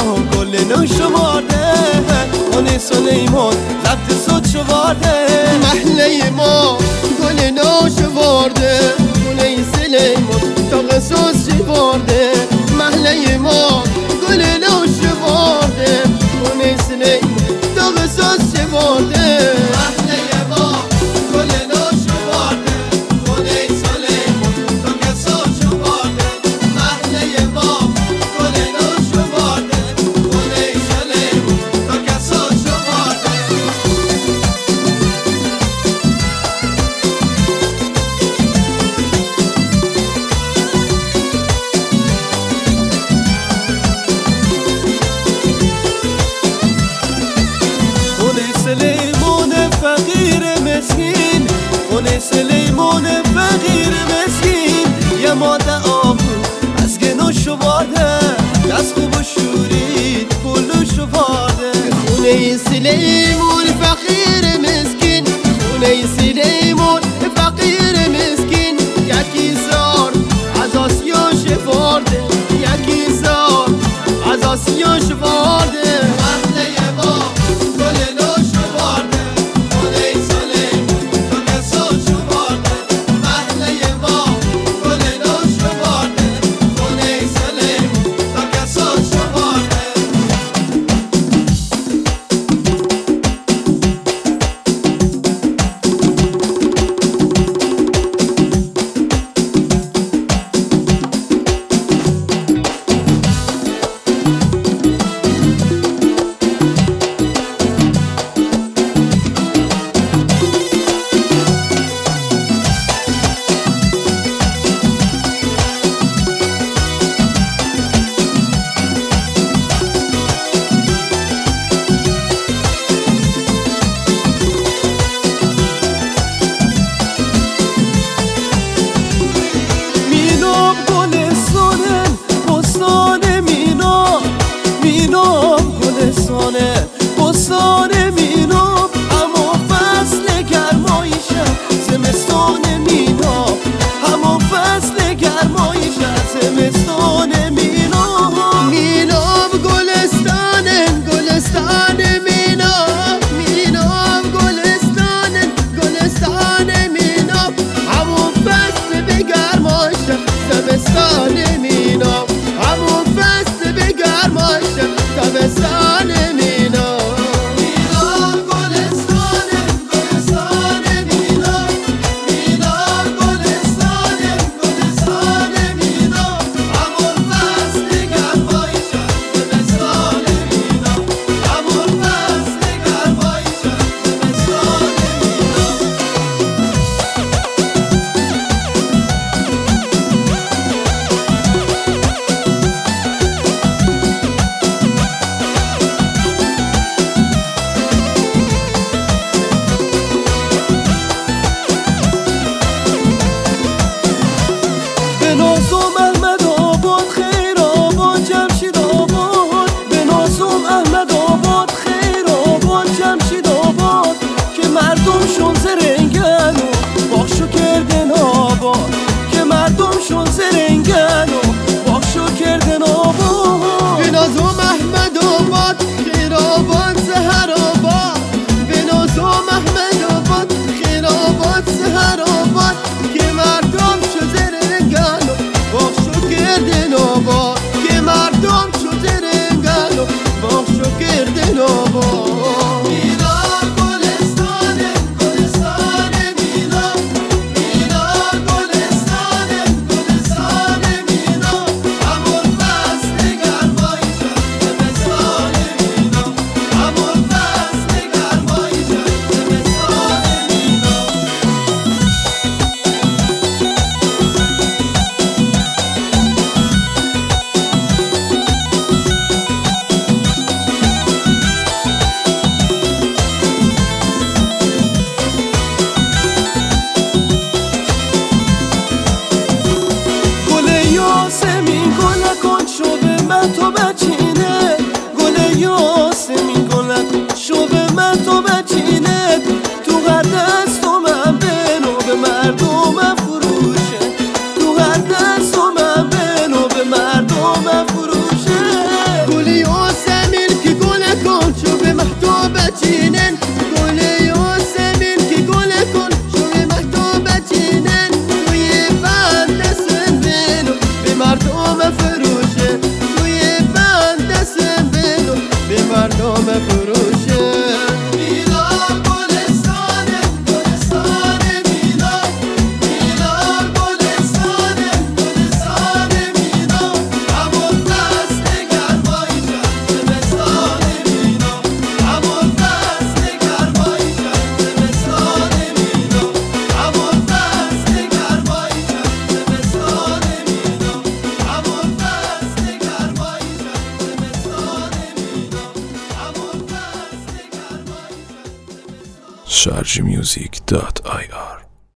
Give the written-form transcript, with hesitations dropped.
گل نو شمارده خونه سلیمان ضبط صوت شمارده محله ما گل نو شمارده خونه سلیمان تا قصص شمارده محله ما گل نو شمارده خونه سلیمان تا قصص شمارده سلیمان فقیر مسکین خونه سلیمان فقیر مسکین یه ماده آبو از گنو شمارده دست خوب و شورید پلو شمارده خونه سلیمان فقیر مسکین خونه سلیمان فقیر مسکین یکی زار از آسیا شمارده یکی زار از آسیا شمارده sharjmusic.ir